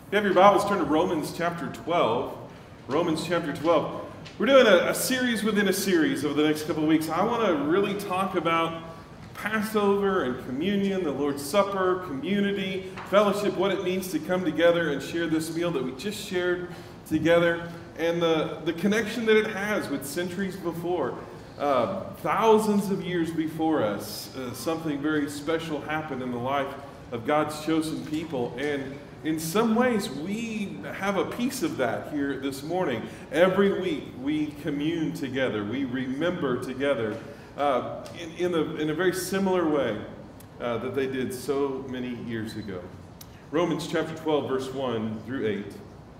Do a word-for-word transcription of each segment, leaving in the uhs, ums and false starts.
you have your Bibles, turn to Romans chapter twelve. Romans chapter twelve. We're doing a, a series within a series over the next couple of weeks. I want to really talk about Passover and communion, the Lord's Supper, community, fellowship, what it means to come together and share this meal that we just shared together, and the, the connection that it has with centuries before. Uh, thousands of years before us, uh, something very special happened in the life of God's chosen people, and in some ways, we have a piece of that here this morning. Every week, we commune together. We remember together uh, in, in, a, in a very similar way uh, that they did so many years ago. Romans chapter twelve, verse one through eight.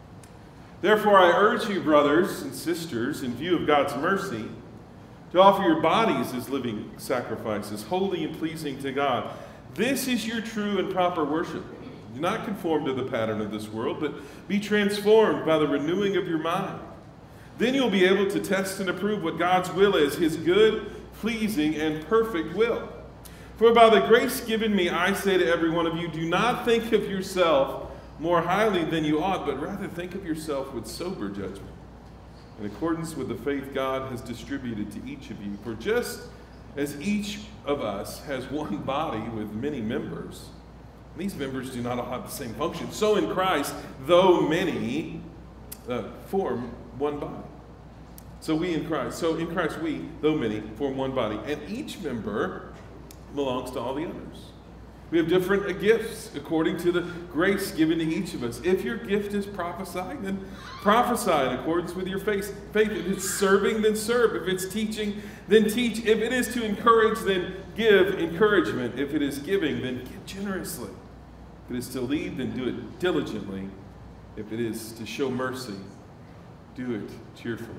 Therefore, I urge you, brothers and sisters, in view of God's mercy, to offer your bodies as living sacrifices, holy and pleasing to God. This is your true and proper worship. Do not conform to the pattern of this world, but be transformed by the renewing of your mind. Then you'll be able to test and approve what God's will is, his good, pleasing, and perfect will. For by the grace given me, I say to every one of you, do not think of yourself more highly than you ought, but rather think of yourself with sober judgment, in accordance with the faith God has distributed to each of you. For just as each of us has one body with many members, these members do not all have the same function, so in Christ, though many, uh, form one body. So we in Christ, so in Christ we, though many, form one body, and each member belongs to all the others. We have different gifts according to the grace given to each of us. If your gift is prophesying, then prophesy in accordance with your faith. Faith. If it's serving, then serve. If it's teaching, then teach. If it is to encourage, then give encouragement. If it is giving, then give generously. If it is to lead, then do it diligently. If it is to show mercy, do it cheerfully.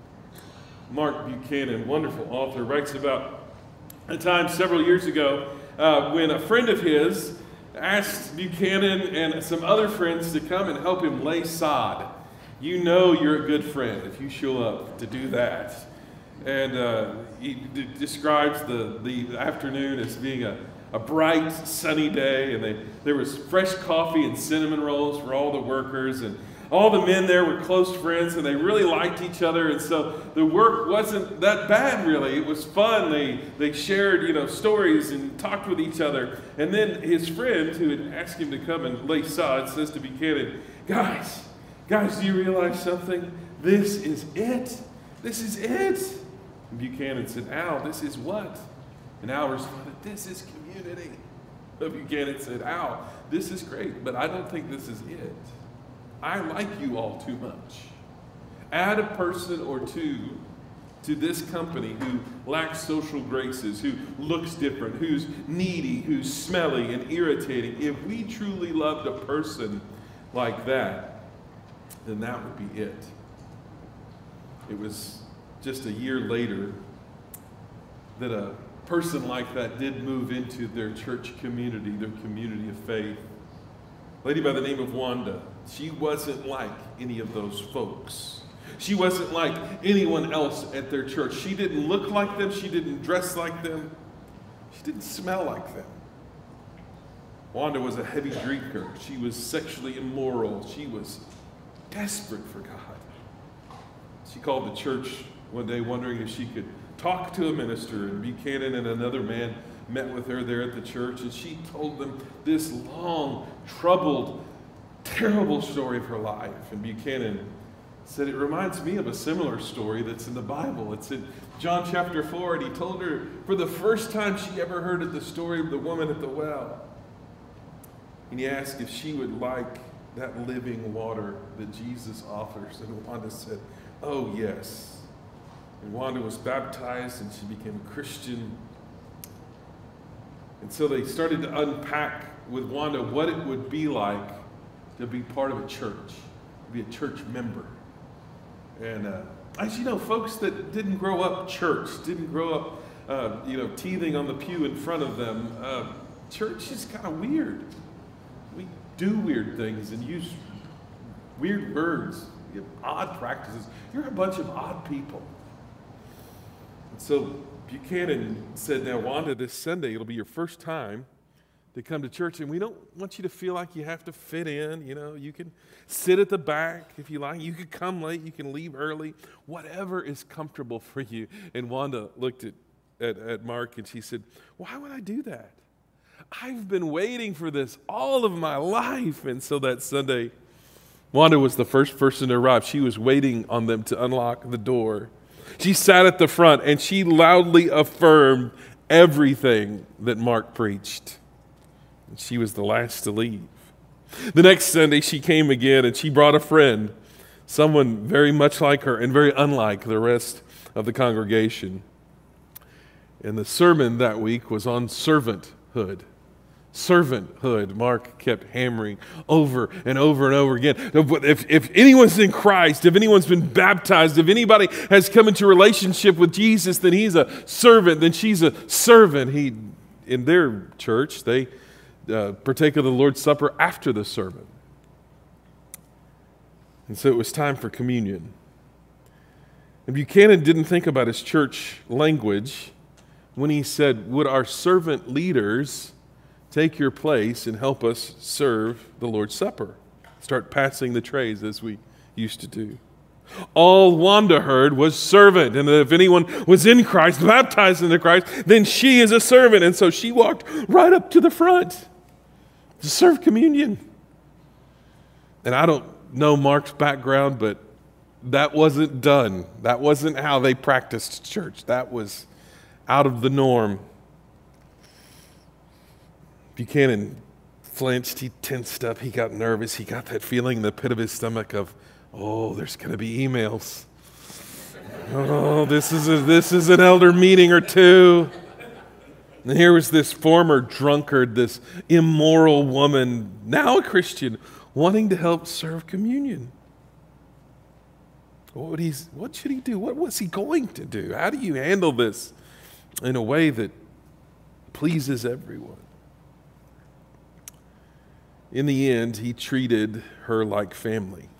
Mark Buchanan, wonderful author, writes about a time several years ago Uh, when a friend of his asked Buchanan and some other friends to come and help him lay sod. You know you're a good friend if you show up to do that. And uh, he d- describes the, the afternoon as being a, a bright, sunny day, and they, there was fresh coffee and cinnamon rolls for all the workers, and all the men there were close friends, and they really liked each other, and so the work wasn't that bad, really. It was fun. They they shared, you know, stories and talked with each other. And then his friend, who had asked him to come and lay sod, says to Buchanan, guys, guys, do you realize something? This is it. This is it. And Buchanan said, Al, this is what? And Al responded, this is community. But Buchanan said, Al, this is great, but I don't think this is it. I like you all too much. Add a person or two to this company who lacks social graces, who looks different, who's needy, who's smelly and irritating. If we truly loved a person like that, then that would be it. It was just a year later that a person like that did move into their church community, their community of faith. A lady by the name of Wanda. She wasn't like any of those folks. She wasn't like anyone else at their church. She didn't look like them. She didn't dress like them. She didn't smell like them. Wanda was a heavy drinker. She was sexually immoral. She was desperate for God. She called the church one day wondering if she could talk to a minister, and Buchanan and another man met with her there at the church, and she told them this long, troubled, terrible story of her life. And Buchanan said, it reminds me of a similar story that's in the Bible. It's in John chapter four, and he told her for the first time she ever heard of the story of the woman at the well. And he asked if she would like that living water that Jesus offers. And Wanda said, oh, yes. And Wanda was baptized, and she became a Christian. And so they started to unpack with Wanda what it would be like to be part of a church, to be a church member. And uh, as you know, folks that didn't grow up church, didn't grow up, uh, you know, teething on the pew in front of them, uh, church is kind of weird. We do weird things and use weird words, you have odd practices. You're a bunch of odd people. And so Buchanan said, now, Wanda, this Sunday, it'll be your first time to to come to church, and we don't want you to feel like you have to fit in. You know, you can sit at the back if you like. You can come late. You can leave early. Whatever is comfortable for you. And Wanda looked at, at, at Mark, and she said, why would I do that? I've been waiting for this all of my life. And so that Sunday, Wanda was the first person to arrive. She was waiting on them to unlock the door. She sat at the front, and she loudly affirmed everything that Mark preached. And she was the last to leave. The next Sunday, she came again, and she brought a friend, someone very much like her and very unlike the rest of the congregation. And the sermon that week was on servanthood. Servanthood, Mark kept hammering over and over and over again. If, if anyone's in Christ, if anyone's been baptized, if anybody has come into relationship with Jesus, then he's a servant, then she's a servant. He, in their church, they uh, partake of the Lord's Supper after the sermon. And so it was time for communion. And Buchanan didn't think about his church language when he said, would our servant leaders take your place and help us serve the Lord's Supper? Start passing the trays as we used to do. All Wanda heard was servant. And if anyone was in Christ, baptized into Christ, then she is a servant. And so she walked right up to the front to serve communion. And I don't know Mark's background, but that wasn't done. That wasn't how they practiced church. That was out of the norm. Buchanan flinched, he tensed up, he got nervous, he got that feeling in the pit of his stomach of, oh, there's going to be emails. Oh, this is, a, this is an elder meeting or two. And here was this former drunkard, this immoral woman, now a Christian, wanting to help serve communion. What would he, what should he do? What was he going to do? How do you handle this in a way that pleases everyone? In the end, he treated her like family.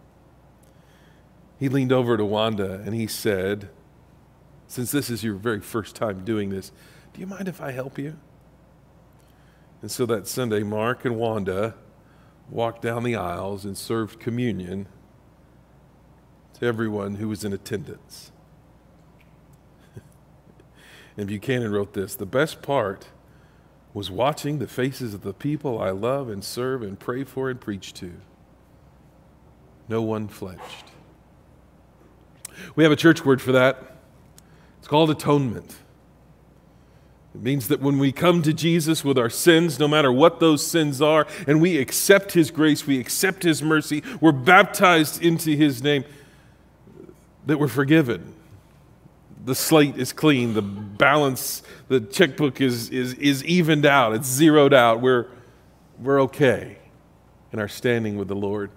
He leaned over to Wanda and he said, since this is your very first time doing this, do you mind if I help you? And so that Sunday, Mark and Wanda walked down the aisles and served communion to everyone who was in attendance. And Buchanan wrote this, the best part was watching the faces of the people I love and serve and pray for and preach to. No one flinched. We have a church word for that. It's called atonement. It means that when we come to Jesus with our sins, no matter what those sins are, and we accept His grace, we accept His mercy, we're baptized into His name, that we're forgiven. The slate is clean, the balance, the checkbook is, is, is evened out, it's zeroed out. We're, we're okay in our standing with the Lord.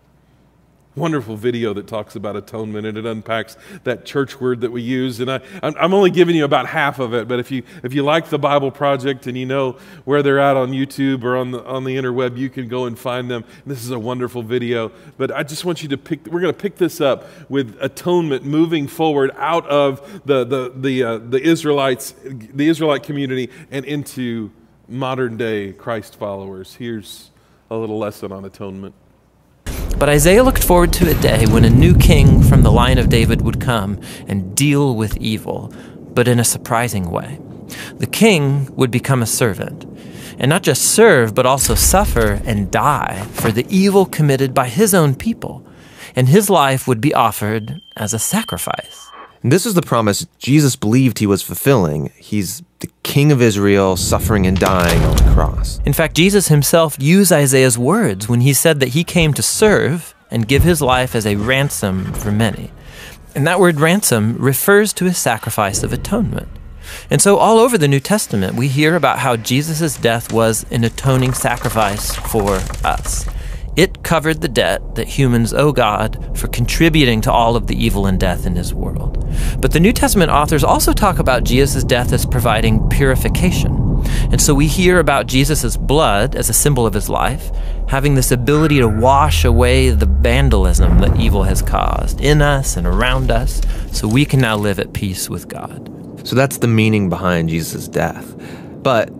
Wonderful video that talks about atonement, and it unpacks that church word that we use. And I, I'm only giving you about half of it, but if you if you like the Bible Project and you know where they're at on YouTube or on the on the interweb, you can go and find them. This is a wonderful video. But I just want you to pick. We're going to pick this up with atonement moving forward out of the the the uh, the Israelites, the Israelite community, and into modern day Christ followers. Here's a little lesson on atonement. But Isaiah looked forward to a day when a new king from the line of David would come and deal with evil, but in a surprising way. The king would become a servant, and not just serve, but also suffer and die for the evil committed by his own people, and his life would be offered as a sacrifice. And this is the promise Jesus believed he was fulfilling. He's the King of Israel, suffering and dying on the cross. In fact, Jesus himself used Isaiah's words when he said that he came to serve and give his life as a ransom for many. And that word ransom refers to his sacrifice of atonement. And so all over the New Testament, we hear about how Jesus' death was an atoning sacrifice for us. It covered the debt that humans owe God for contributing to all of the evil and death in his world. But the New Testament authors also talk about Jesus' death as providing purification. And so we hear about Jesus' blood as a symbol of his life, having this ability to wash away the vandalism that evil has caused in us and around us, so we can now live at peace with God. So that's the meaning behind Jesus' death. But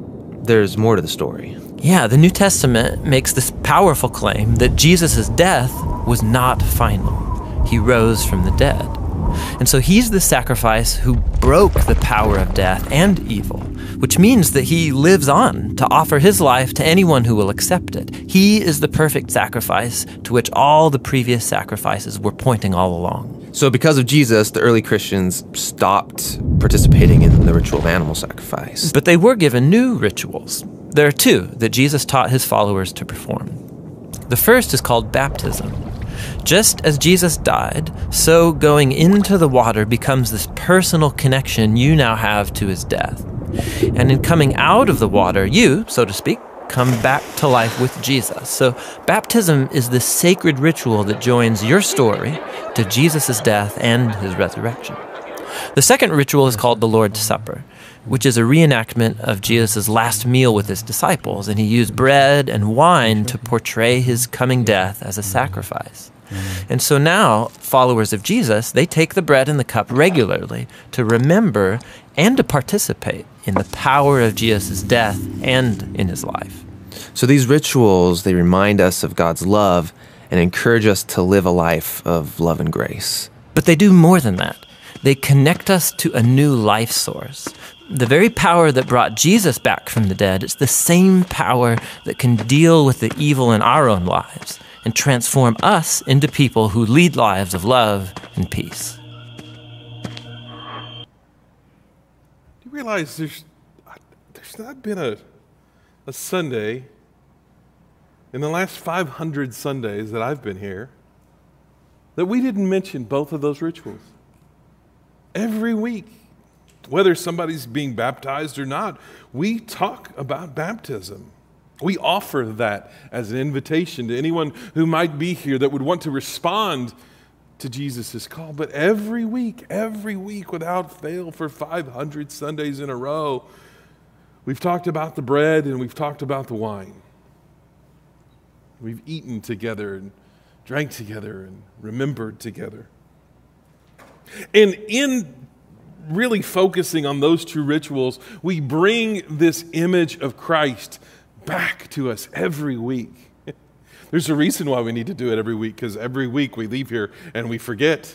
there's more to the story. Yeah, the New Testament makes this powerful claim that Jesus' death was not final. He rose from the dead. And so he's the sacrifice who broke the power of death and evil, which means that he lives on to offer his life to anyone who will accept it. He is the perfect sacrifice to which all the previous sacrifices were pointing all along. So because of Jesus, the early Christians stopped participating in the ritual of animal sacrifice. But they were given new rituals. There are two that Jesus taught his followers to perform. The first is called baptism. Just as Jesus died, so going into the water becomes this personal connection you now have to his death. And in coming out of the water, you, so to speak, come back to life with Jesus. So baptism is the sacred ritual that joins your story to Jesus' death and his resurrection. The second ritual is called the Lord's Supper, which is a reenactment of Jesus' last meal with his disciples, and he used bread and wine to portray his coming death as a sacrifice. And so now, followers of Jesus, they take the bread and the cup regularly to remember and to participate in the power of Jesus' death and in his life. So these rituals, they remind us of God's love and encourage us to live a life of love and grace. But they do more than that. They connect us to a new life source. The very power that brought Jesus back from the dead is the same power that can deal with the evil in our own lives and transform us into people who lead lives of love and peace. Do you realize there's there's not been a a Sunday in the last five hundred Sundays that I've been here that we didn't mention both of those rituals? Every week, whether somebody's being baptized or not, we talk about baptism. We offer that as an invitation to anyone who might be here that would want to respond to Jesus' call. But every week, every week without fail for five hundred Sundays in a row, we've talked about the bread and we've talked about the wine. We've eaten together and drank together and remembered together. And in really focusing on those two rituals, we bring this image of Christ back to us every week. There's a reason why we need to do it every week, because every week we leave here and we forget.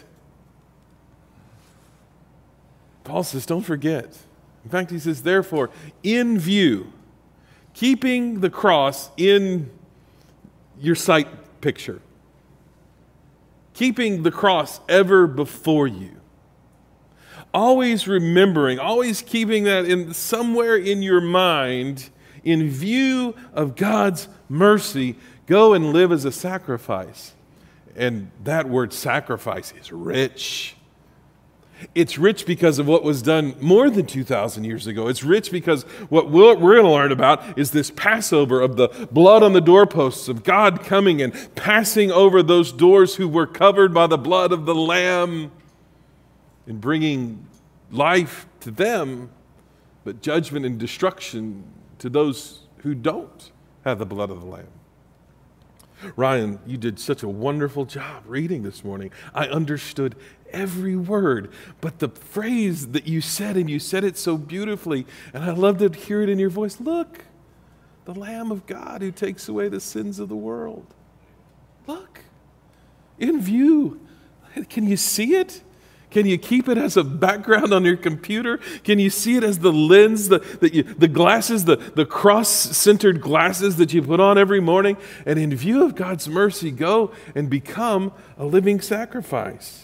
Paul says, don't forget. In fact, he says, therefore, in view, keeping the cross in your sight picture, keeping the cross ever before you, always remembering, always keeping that in somewhere in your mind, in view of God's mercy, go and live as a sacrifice. And that word sacrifice is rich. It's rich because of what was done more than two thousand years ago. It's rich because what we're going to learn about is this Passover of the blood on the doorposts, of God coming and passing over those doors who were covered by the blood of the Lamb and bringing life to them, but judgment and destruction to those who don't have the blood of the Lamb. Ryan, you did such a wonderful job reading this morning. I understood every word, but the phrase that you said, and you said it so beautifully, and I love to hear it in your voice. Look, the Lamb of God who takes away the sins of the world. Look, in view. Can you see it? Can you keep it as a background on your computer? Can you see it as the lens, the, the, the glasses, the, the cross-centered glasses that you put on every morning? And in view of God's mercy, go and become a living sacrifice.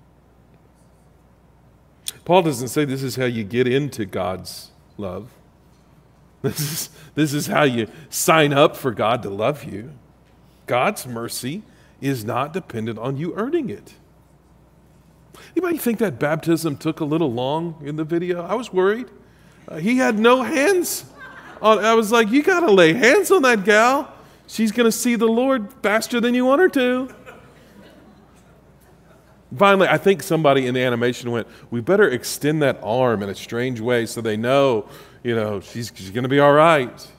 Paul doesn't say this is how you get into God's love. This is, this is how you sign up for God to love you. God's mercy is not dependent on you earning it. Anybody think that baptism took a little long in the video? I was worried. Uh, he had no hands on. I was like, you got to lay hands on that gal. She's going to see the Lord faster than you want her to. Finally, I think somebody in the animation went, we better extend that arm in a strange way so they know, you know, she's, she's going to be all right.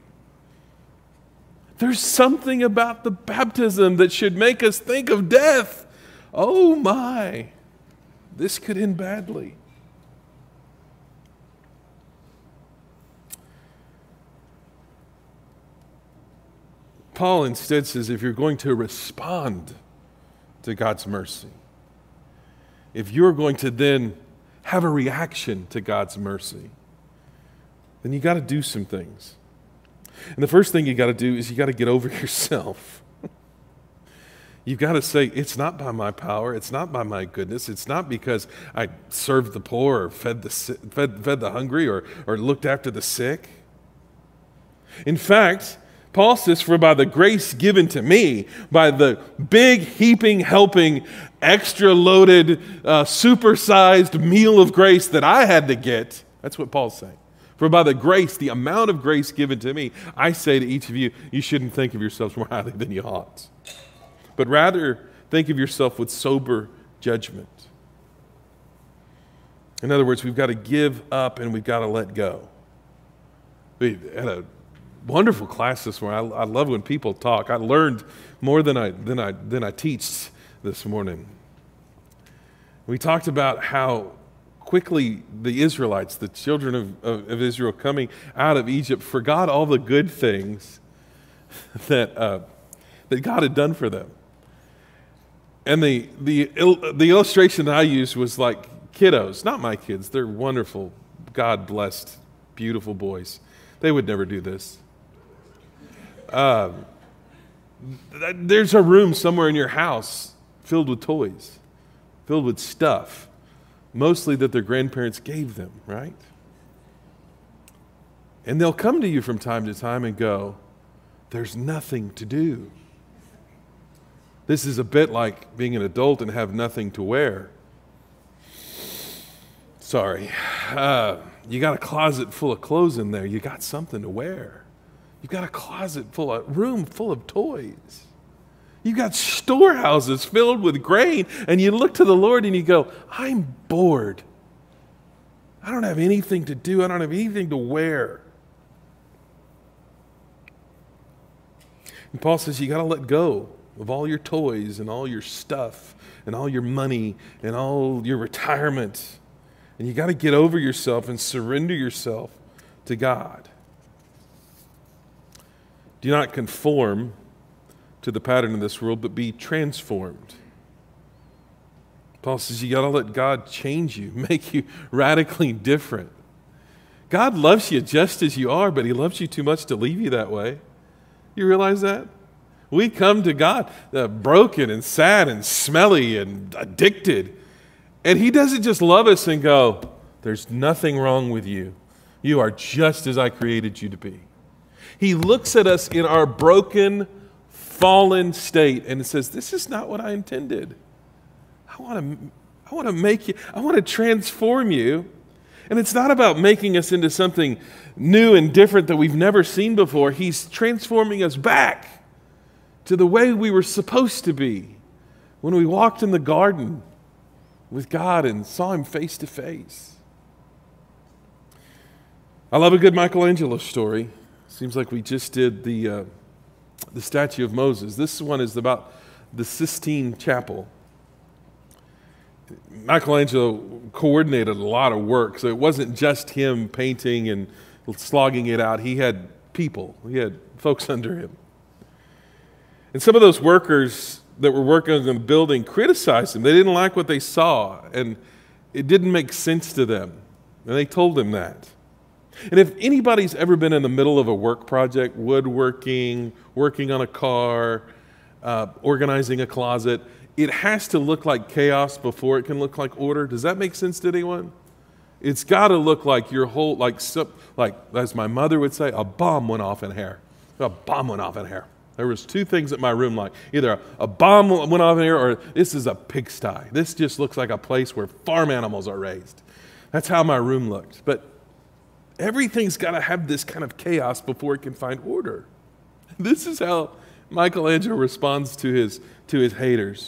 There's something about the baptism that should make us think of death. Oh my. This could end badly. Paul instead says if you're going to respond to God's mercy, if you're going to then have a reaction to God's mercy, then you got to do some things. And the first thing you got to do is you got to get over yourself. You've got to say, it's not by my power, it's not by my goodness, it's not because I served the poor or fed the fed, fed the hungry or, or looked after the sick. In fact, Paul says, for by the grace given to me, by the big, heaping, helping, extra loaded, uh, supersized meal of grace that I had to get, that's what Paul's saying. For by the grace, the amount of grace given to me, I say to each of you, you shouldn't think of yourselves more highly than you ought, but rather think of yourself with sober judgment. In other words, we've got to give up and we've got to let go. We had a wonderful class this morning. I, I love when people talk. I learned more than I than I than I teach this morning. We talked about how quickly the Israelites, the children of, of, of Israel coming out of Egypt, forgot all the good things that uh, that God had done for them. And the the the illustration that I used was like kiddos, not my kids. They're wonderful, God-blessed, beautiful boys. They would never do this. Um, there's a room somewhere in your house filled with toys, filled with stuff, mostly that their grandparents gave them, right? And they'll come to you from time to time and go, there's nothing to do. This is a bit like being an adult and have nothing to wear. Sorry. Uh, you got a closet full of clothes in there. You got something to wear. You've got a closet full of, room full of toys. You've got storehouses filled with grain, and you look to the Lord and you go, I'm bored. I don't have anything to do. I don't have anything to wear. And Paul says you got to let go of all your toys and all your stuff and all your money and all your retirement. And you got to get over yourself and surrender yourself to God. Do not conform to the pattern of this world, but be transformed. Paul says you got to let God change you, make you radically different. God loves you just as you are, but he loves you too much to leave you that way. You realize that? We come to God uh, broken and sad and smelly and addicted. And he doesn't just love us and go, there's nothing wrong with you. You are just as I created you to be. He looks at us in our broken, fallen state and says, this is not what I intended. I want to I want to make you, I want to transform you. And it's not about making us into something new and different that we've never seen before. He's transforming us back to the way we were supposed to be when we walked in the garden with God and saw him face to face. I love a good Michelangelo story. Seems like we just did the uh, the statue of Moses. This one is about the Sistine Chapel. Michelangelo coordinated a lot of work, so it wasn't just him painting and slogging it out. He had people. He had folks under him. And some of those workers that were working on the building criticized him. They didn't like what they saw, and it didn't make sense to them. And they told him that. And if anybody's ever been in the middle of a work project, woodworking, working on a car, uh, organizing a closet, it has to look like chaos before it can look like order. Does that make sense to anyone? It's got to look like your whole, like, like as my mother would say, a bomb went off in here. A bomb went off in here. There was two things at my room like, either a bomb went off in here or this is a pigsty. This just looks like a place where farm animals are raised. That's how my room looked. But everything's got to have this kind of chaos before it can find order. This is how Michelangelo responds to his, to his haters.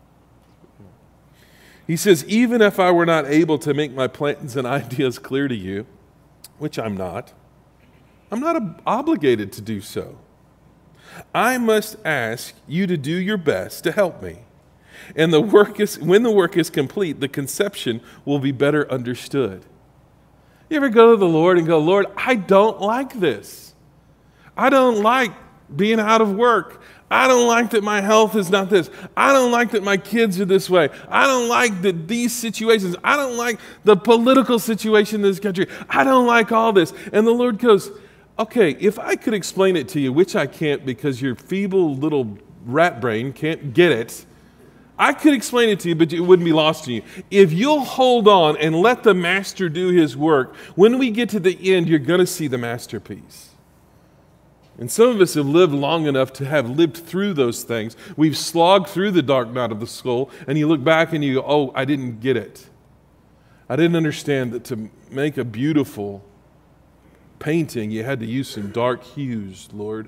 He says, even if I were not able to make my plans and ideas clear to you, which I'm not, I'm not ob- obligated to do so. I must ask you to do your best to help me. And the work is, when the work is complete, the conception will be better understood. You ever go to the Lord and go, Lord, I don't like this. I don't like being out of work. I don't like that my health is not this. I don't like that my kids are this way. I don't like that these situations. I don't like the political situation in this country. I don't like all this. And the Lord goes, okay, if I could explain it to you, which I can't because your feeble little rat brain can't get it, I could explain it to you, but it wouldn't be lost to you. If you'll hold on and let the master do his work, when we get to the end, you're going to see the masterpiece. And some of us have lived long enough to have lived through those things. We've slogged through the dark night of the soul, and you look back and you go, oh, I didn't get it. I didn't understand that to make a beautiful painting, you had to use some dark hues, Lord.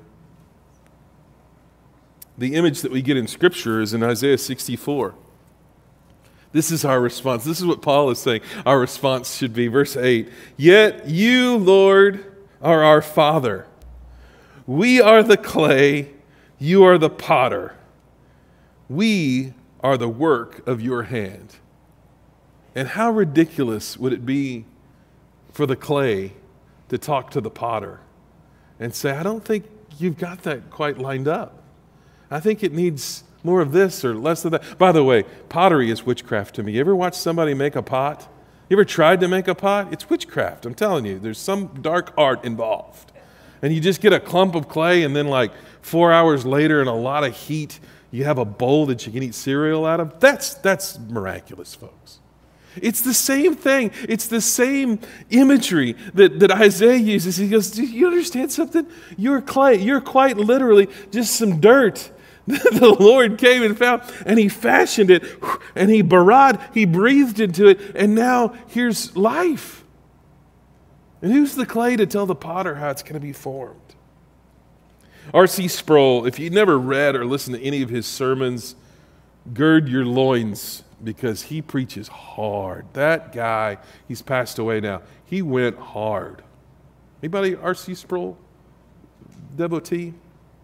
The image that we get in Scripture is in Isaiah sixty-four. This is our response. This is what Paul is saying our response should be. Verse eight, yet you, Lord, are our Father. We are the clay, you are the potter. We are the work of your hand. And how ridiculous would it be for the clay to talk to the potter and say, I don't think you've got that quite lined up. I think it needs more of this or less of that. By the way, pottery is witchcraft to me. You ever watch somebody make a pot? You ever tried to make a pot? It's witchcraft, I'm telling you. There's some dark art involved. And you just get a clump of clay, and then like four hours later and a lot of heat, you have a bowl that you can eat cereal out of. That's, that's miraculous, folks. It's the same thing. It's the same imagery that, that Isaiah uses. He goes, do you understand something? You're clay. You're quite literally just some dirt. The Lord came and found, and he fashioned it, and he barad, he breathed into it, and now here's life. And who's the clay to tell the potter how it's going to be formed? R C Sproul, if you've never read or listened to any of his sermons, gird your loins because he preaches hard. That guy, he's passed away now. He went hard. Anybody R C Sproul devotee?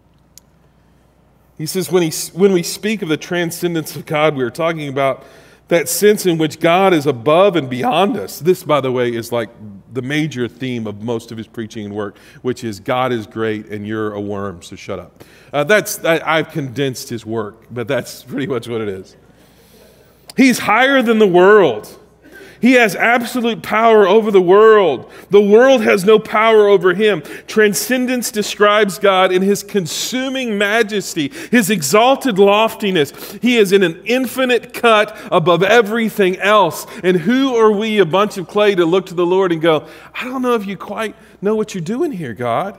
He says, when, he, when we speak of the transcendence of God, we are talking about that sense in which God is above and beyond us. This, by the way, is like the major theme of most of his preaching and work, which is God is great and you're a worm, so shut up. Uh, that's I, I've condensed his work, but that's pretty much what it is. He's higher than the world. He has absolute power over the world. The world has no power over him. Transcendence describes God in his consuming majesty, his exalted loftiness. He is in an infinite cut above everything else. And who are we, a bunch of clay, to look to the Lord and go, I don't know if you quite know what you're doing here, God.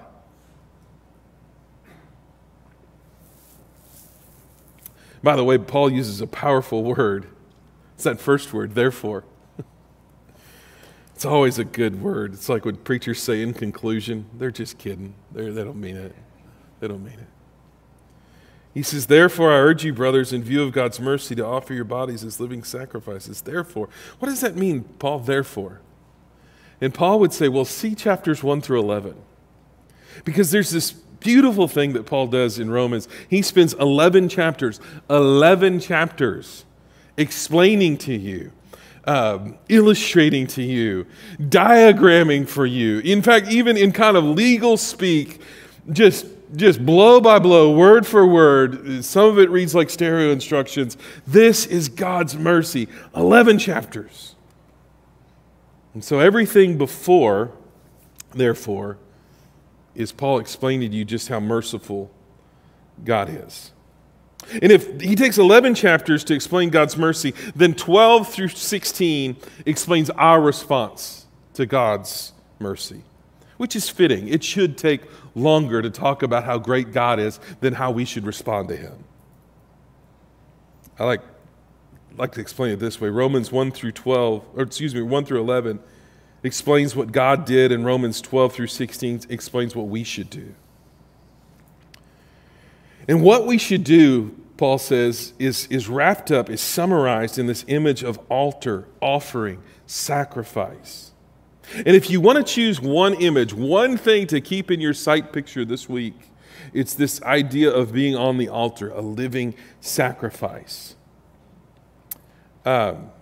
By the way, Paul uses a powerful word. It's that first word, therefore. It's always a good word. It's like when preachers say in conclusion, they're just kidding. They're, they don't mean it. They don't mean it. He says, therefore, I urge you, brothers, in view of God's mercy, to offer your bodies as living sacrifices. Therefore, what does that mean, Paul, therefore? And Paul would say, well, see chapters one through eleven. Because there's this beautiful thing that Paul does in Romans. He spends eleven chapters, eleven chapters explaining to you, Um, illustrating to you, diagramming for you. In fact, even in kind of legal speak, just, just blow by blow, word for word. Some of it reads like stereo instructions. This is God's mercy. eleven chapters. And so everything before, therefore, is Paul explaining to you just how merciful God is. And if he takes eleven chapters to explain God's mercy, then twelve through sixteen explains our response to God's mercy, which is fitting. It should take longer to talk about how great God is than how we should respond to him. I like, like to explain it this way. Romans one through twelve, or excuse me, one through eleven explains what God did, and Romans twelve through sixteen explains what we should do. And what we should do, Paul says, is, is wrapped up, is summarized in this image of altar, offering, sacrifice. And if you want to choose one image, one thing to keep in your sight picture this week, it's this idea of being on the altar, a living sacrifice. Um,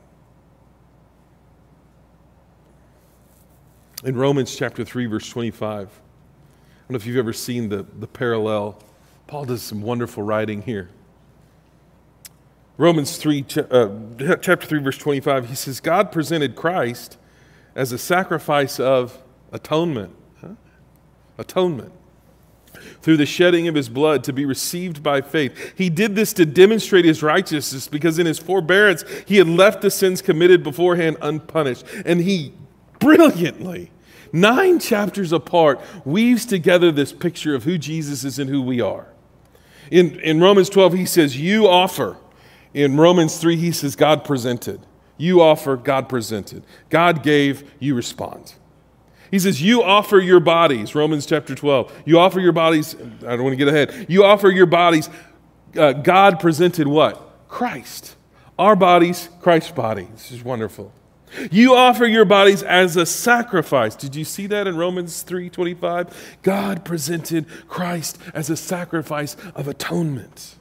in Romans chapter three, verse twenty-five, I don't know if you've ever seen the, the parallel Paul does some wonderful writing here. Romans three, uh, chapter three, verse twenty-five, he says, God presented Christ as a sacrifice of atonement. Huh? Atonement. Through the shedding of his blood to be received by faith. He did this to demonstrate his righteousness because in his forbearance he had left the sins committed beforehand unpunished. And he brilliantly, nine chapters apart, weaves together this picture of who Jesus is and who we are. In, in Romans twelve, he says, you offer. In Romans three, he says, God presented. You offer, God presented. God gave, you respond. He says, you offer your bodies, Romans chapter twelve. You offer your bodies, I don't want to get ahead. You offer your bodies, uh, God presented what? Christ. Our bodies, Christ's body. This is wonderful. You offer your bodies as a sacrifice. Did you see that in Romans three twenty-five? God presented Christ as a sacrifice of atonement.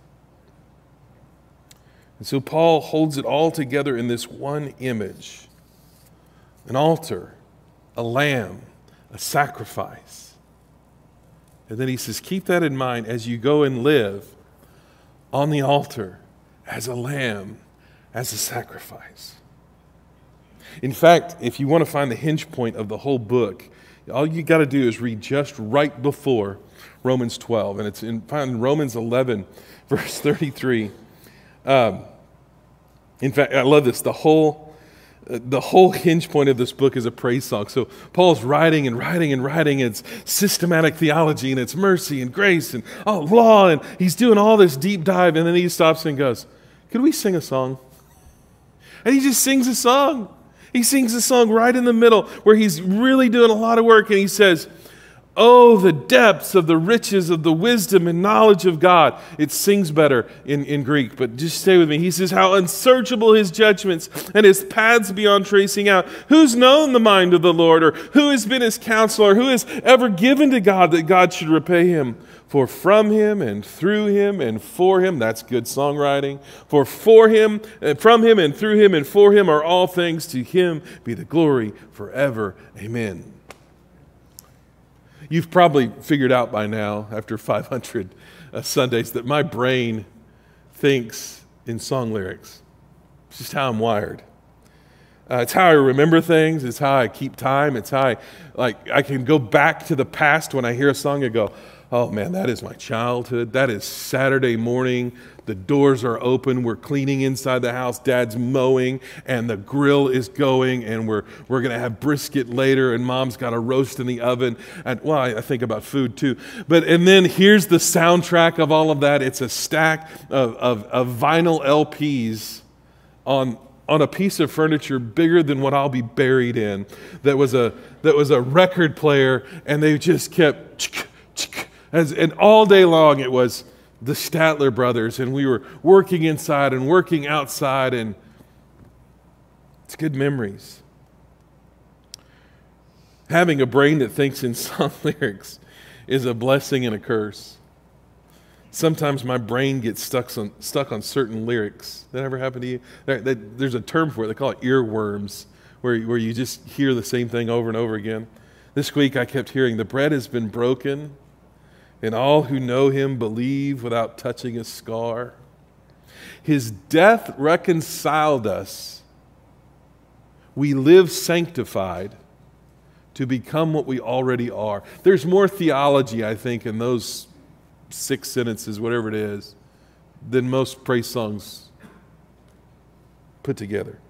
And so Paul holds it all together in this one image. An altar, a lamb, a sacrifice. And then he says, keep that in mind as you go and live on the altar as a lamb, as a sacrifice. In fact, if you want to find the hinge point of the whole book, all you got to do is read just right before Romans twelve. And it's in, found in Romans eleven, verse thirty-three. Um, in fact, I love this. The whole, uh, the whole hinge point of this book is a praise song. So Paul's writing and writing and writing. It's systematic theology and it's mercy and grace and oh, law. And he's doing all this deep dive. And then he stops and goes, could we sing a song? And he just sings a song. He sings a song right in the middle where he's really doing a lot of work. And he says, oh, the depths of the riches of the wisdom and knowledge of God. It sings better in, in Greek, but just stay with me. He says, how unsearchable his judgments and his paths beyond tracing out. Who's known the mind of the Lord, or who has been his counselor? Who has ever given to God that God should repay him? For from him and through him and for him, that's good songwriting. For for him, and from him and through him and for him are all things. To him be the glory forever. Amen. You've probably figured out by now, after five hundred uh, Sundays, that my brain thinks in song lyrics. It's just how I'm wired. Uh, it's how I remember things. It's how I keep time. It's how I, like, I can go back to the past when I hear a song and go, oh man, that is my childhood. That is Saturday morning. The doors are open. We're cleaning inside the house. Dad's mowing and the grill is going and we're we're going to have brisket later and Mom's got a roast in the oven. And well, I, I think about food too. But and then here's the soundtrack of all of that. It's a stack of, of, of vinyl L Ps on on a piece of furniture bigger than what I'll be buried in. That was a that was a record player and they just kept As, and all day long it was the Statler brothers, and we were working inside and working outside, and it's good memories. Having a brain that thinks in song lyrics is a blessing and a curse. Sometimes my brain gets stuck on, stuck on certain lyrics. That ever happened to you? There, that, there's a term for it. They call it earworms, where, where you just hear the same thing over and over again. This week I kept hearing, the bread has been broken, and all who know him believe without touching a scar. His death reconciled us. We live sanctified to become what we already are. There's more theology, I think, in those six sentences, whatever it is, than most praise songs put together.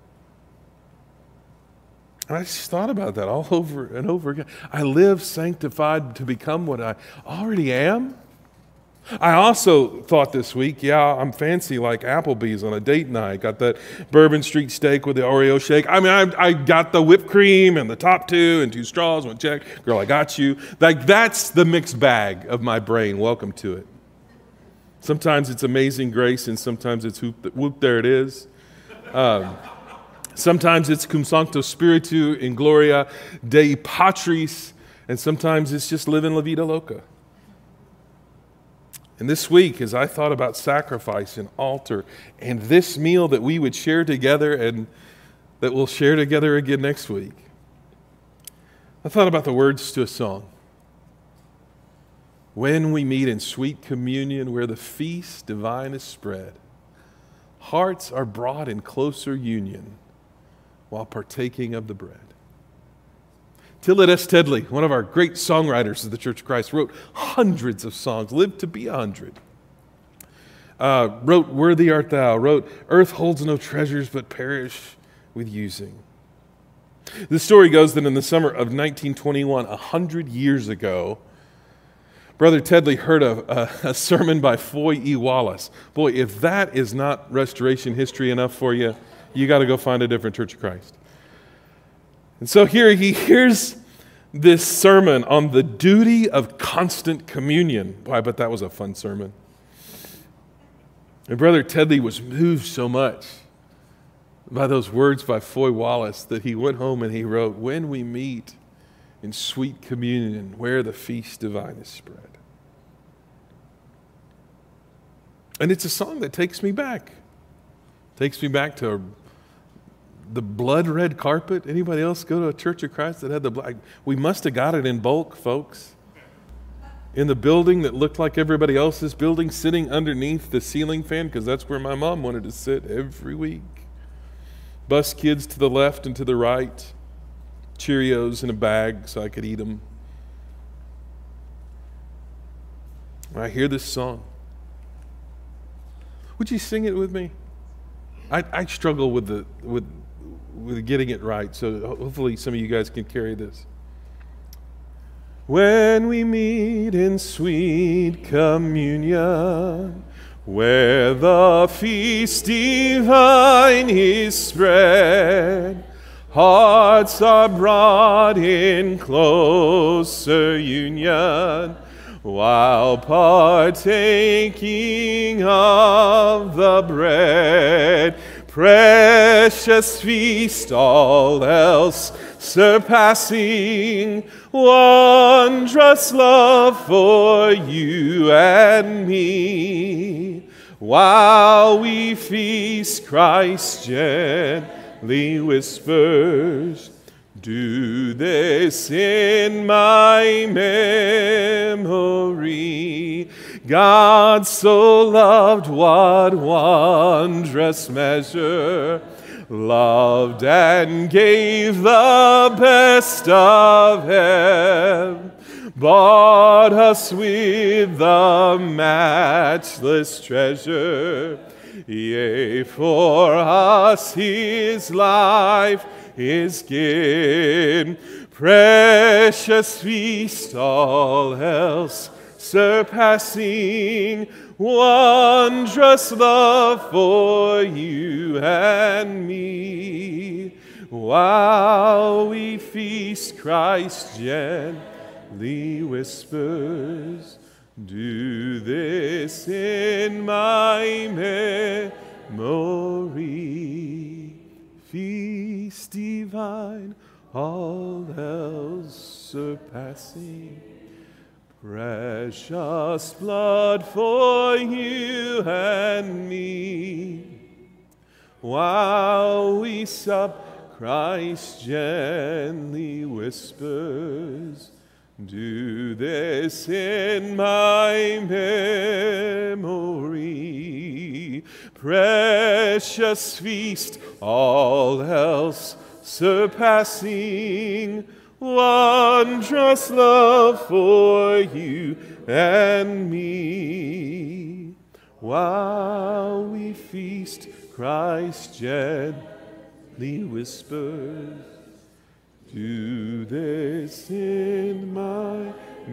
And I just thought about that all over and over again. I live sanctified to become what I already am. I also thought this week, yeah, I'm fancy like Applebee's on a date night. Got that Bourbon Street steak with the Oreo shake. I mean, I, I got the whipped cream and the top two and two straws, one check. Girl, I got you. Like, that's the mixed bag of my brain. Welcome to it. Sometimes it's amazing grace, and sometimes it's whoop, whoop there it is. Um, Sometimes it's cum sancto spiritu in gloria Dei Patris, and sometimes it's just living la vida loca. And this week, as I thought about sacrifice and altar and this meal that we would share together and that we'll share together again next week, I thought about the words to a song. when we meet in sweet communion where the feast divine is spread, hearts are brought in closer union while partaking of the bread. Tillit S. Tedley, one of our great songwriters of the Church of Christ, wrote hundreds of songs, lived to be a hundred. Uh, wrote Worthy Art Thou, wrote Earth Holds No Treasures But Perish With Using. The story goes that in the summer of nineteen twenty-one, a hundred years ago, Brother Tedley heard a, a, a sermon by Foy E. Wallace. Boy, if that is not restoration history enough for you, you got to go find a different Church of Christ. And so here he hears this sermon on the duty of constant communion. Boy, I bet that was a fun sermon. And Brother Tedley was moved so much by those words by Foy Wallace that he went home and he wrote, when we meet in sweet communion where the feast divine is spread. And it's a song that takes me back. Takes me back to the blood red carpet. Anybody else go to a Church of Christ that had the blood? We must have got it in bulk, folks. In the building that looked like everybody else's building, sitting underneath the ceiling fan, because that's where my mom wanted to sit every week. Bus kids to the left and to the right. Cheerios in a bag so I could eat them. When I hear this song, would you sing it with me? I, I struggle with the with with getting it right, so hopefully some of you guys can carry this. When we meet in sweet communion, where the feast divine is spread, hearts are brought in closer union, while partaking of the bread. Precious feast, all else surpassing, wondrous love for you and me. While we feast, Christ gently whispers, do this in my memory. God so loved, what wondrous measure, loved and gave the best of heaven, bought us with the matchless treasure. Yea, for us his life is given. Precious feast, all else surpassing, wondrous love for you and me. While we feast, Christ gently whispers, do this in my memory. Feast divine, all else surpassing, precious blood for you and me. While we sup, Christ gently whispers, do this in my memory. Precious feast, all else surpassing, wondrous love for you and me. While we feast, Christ gently whispers, do this in my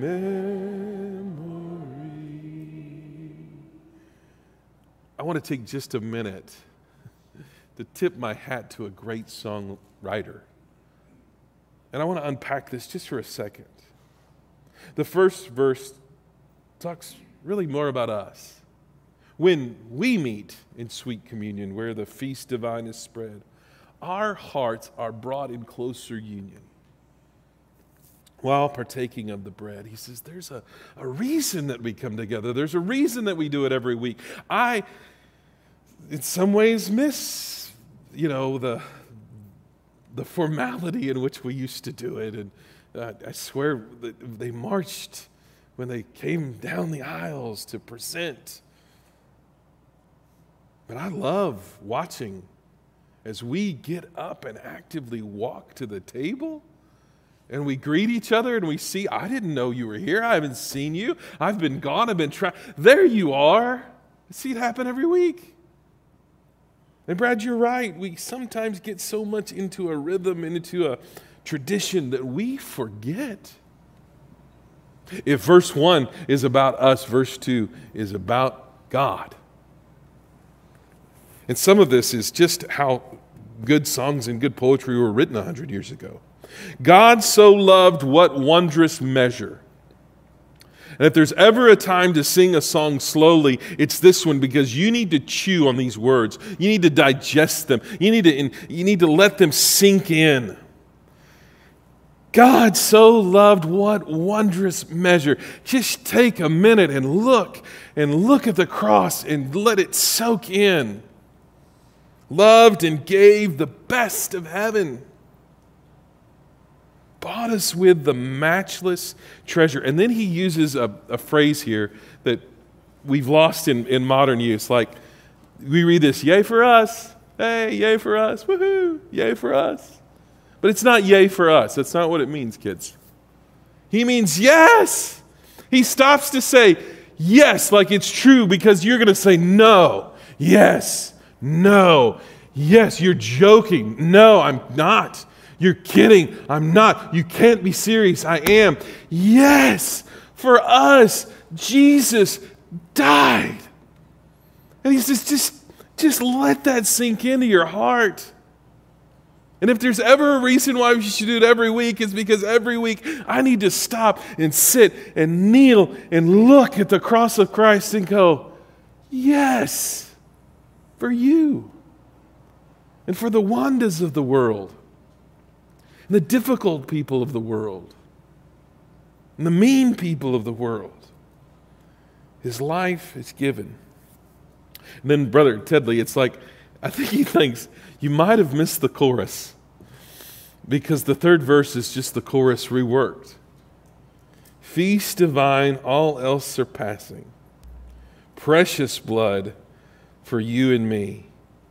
memory. I want to take just a minute to tip my hat to a great songwriter. And I want to unpack this just for a second. The first verse talks really more about us. When we meet in sweet communion, where the feast divine is spread, our hearts are brought in closer union while partaking of the bread. He says there's a, a reason that we come together. There's a reason that we do it every week. I, in some ways, miss, you know, the the formality in which we used to do it. And uh, I swear that they marched when they came down the aisles to present. But I love watching as we get up and actively walk to the table and we greet each other and we see, I didn't know you were here. I haven't seen you. I've been gone. I've been trying. There you are. I see it happen every week. And Brad, you're right. We sometimes get so much into a rhythm, into a tradition that we forget. If verse one is about us, verse two is about God. And some of this is just how good songs and good poetry were written a hundred years ago. God so loved, what wondrous measure. And if there's ever a time to sing a song slowly, it's this one, because you need to chew on these words. You need to digest them. You need to, you need to let them sink in. God so loved, what wondrous measure. Just take a minute and look, and look at the cross and let it soak in. Loved and gave the best of heaven. Bought us with the matchless treasure. And then he uses a, a phrase here that we've lost in, in modern use. Like, we read this, yay for us. Hey, yay for us. Woohoo, yay for us. But it's not yay for us. That's not what it means, kids. He means yes. He stops to say yes, like it's true, because you're going to say no, yes. No. Yes, you're joking. No, I'm not. You're kidding. I'm not. You can't be serious. I am. Yes, for us, Jesus died. And he says, just, just let that sink into your heart. And if there's ever a reason why we should do it every week, it's because every week I need to stop and sit and kneel and look at the cross of Christ and go, yes. For you and for the Wandas of the world and the difficult people of the world and the mean people of the world. His life is given. And then Brother Tedley, it's like, I think he thinks you might have missed the chorus because the third verse is just the chorus reworked. Feast divine, all else surpassing, precious blood for you and me.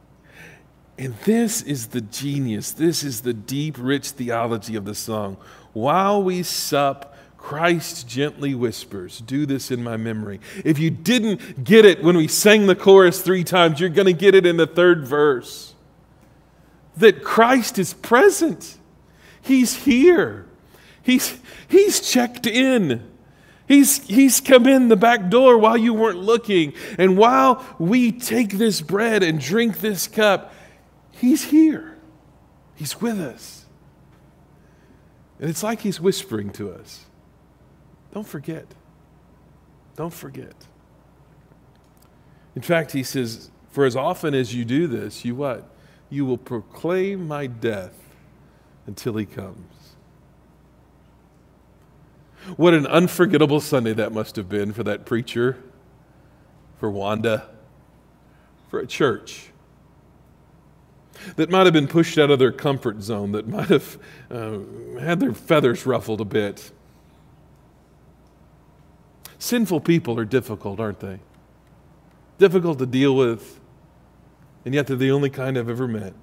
And this is the genius. This is the deep, rich theology of the song. While we sup, Christ gently whispers, do this in my memory. If you didn't get it when we sang the chorus three times, you're going to get it in the third verse. That Christ is present. He's here. He's, he's checked in. He's, he's come in the back door while you weren't looking. And while we take this bread and drink this cup, he's here. He's with us. And it's like he's whispering to us. Don't forget. Don't forget. In fact, he says, for as often as you do this, you what? You will proclaim my death until he comes. What an unforgettable Sunday that must have been for that preacher, for Wanda, for a church that might have been pushed out of their comfort zone, that might have uh, had their feathers ruffled a bit. Sinful people are difficult, aren't they? Difficult to deal with, and yet they're the only kind I've ever met.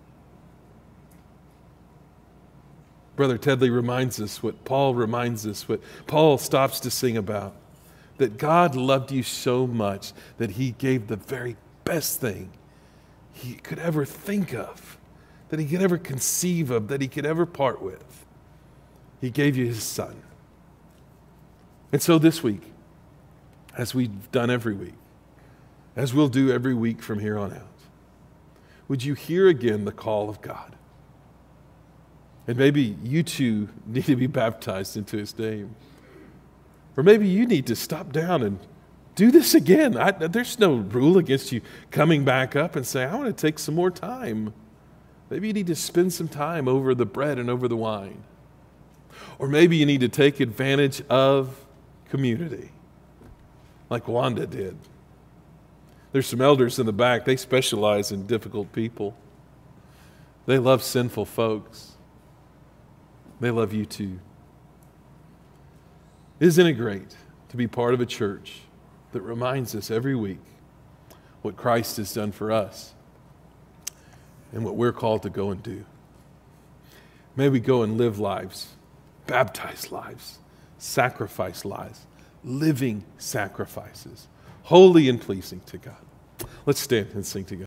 Brother Tedley reminds us what Paul reminds us, what Paul stops to sing about, that God loved you so much that he gave the very best thing he could ever think of, that he could ever conceive of, that he could ever part with. He gave you his son. And so this week, as we've done every week, as we'll do every week from here on out, would you hear again the call of God? And maybe you too need to be baptized into his name. Or maybe you need to stop down and do this again. I, there's no rule against you coming back up and saying, I want to take some more time. Maybe you need to spend some time over the bread and over the wine. Or maybe you need to take advantage of community, like Wanda did. There's some elders in the back. They specialize in difficult people. They love sinful folks. They love you too. Isn't it great to be part of a church that reminds us every week what Christ has done for us and what we're called to go and do. May we go and live lives, baptize lives, sacrifice lives, living sacrifices, holy and pleasing to God. Let's stand and sing together.